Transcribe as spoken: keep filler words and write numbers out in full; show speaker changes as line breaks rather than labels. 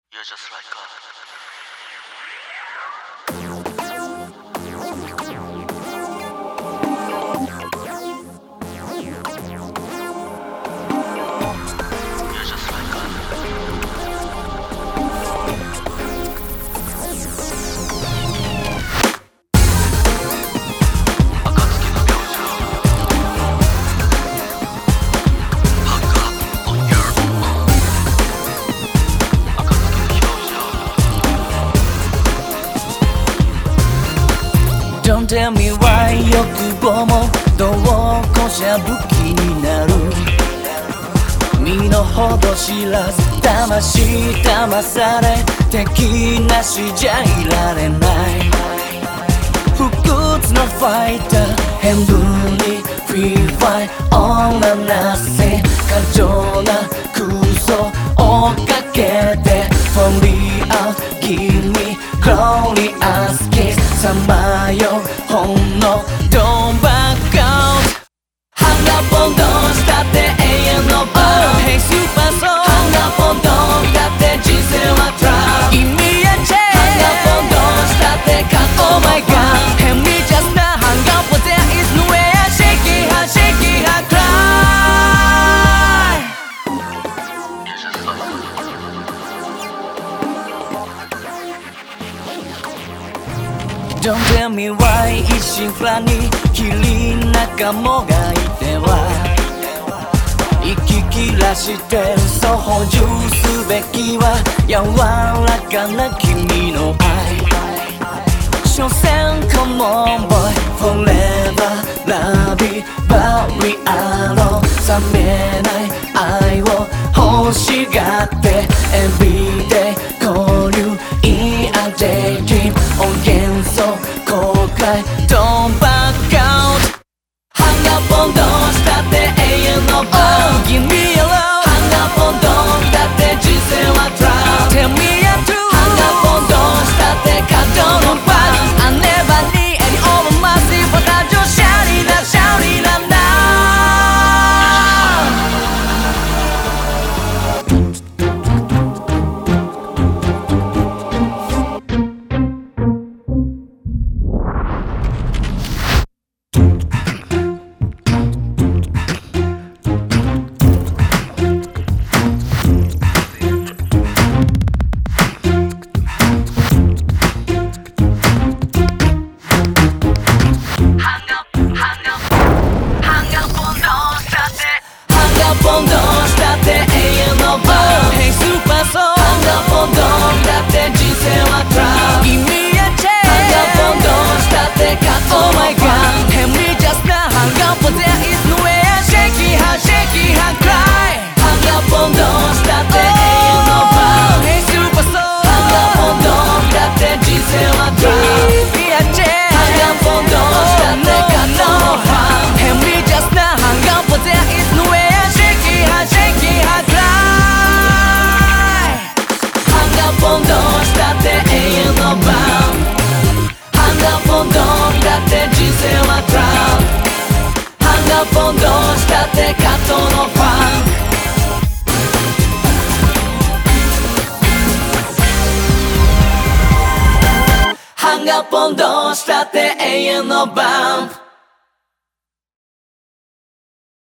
You're just like You're just like
Don't tell me why 欲望もどうこしゃ武器になる身の程知らず魂騙され敵なしじゃいられない不屈のファイター変分にフリーファイオーラなせ過剰な空想追っかけて From the out give me glorious kiss さまよほんのドンバカウントハンガーポンドンしたって永遠のバー Hey スーパーソーハンガーポンドンだって人生はトラウン Give me a chance ハンガーポンドンしたってカット Oh my god Help me just now ハンガーポンthere is nowhere Shake it hard, shake it hard, cry Don't tell me why 一心不乱にキリン仲間がいては息切らしてそう補充すべきは柔らかな君の愛所詮 Come on boy forever love it but we are alone 冷めない愛を欲しがって Everyday call you in a daydream 幻想後悔 Don't back out ハンガーポンドンしたって永遠のバー Give me a love ハンガーポンドンだって人生はトラウン Tell me a truth ハンガーポンドンしたって過剰のバー I never need any over mercy 私をシャリなシャリななポンドンしたって永遠のバー Hey スーパーソーハンガーポンドンだって人生はトラウン Give me a chance ハンガーポンドンしたってカット Oh my god Help me just now ハンガーポン there is nowhere Shake it hard, shake it hard, cry ハンガーポンドンしたって永遠のバー Hey スーパーソーハンガーポンドンだって人生はトラウン Give me a chance ハンガーポンドンしたってカット Help me just now ハンガーポン there is nowhere Shake it hard, cry ハンガーポンドンしたって永遠のバーハンガーポンドンだって人生はトラウンハンガーポンドンしたってカットのファンハンガーポンドンしたって永遠のバンプ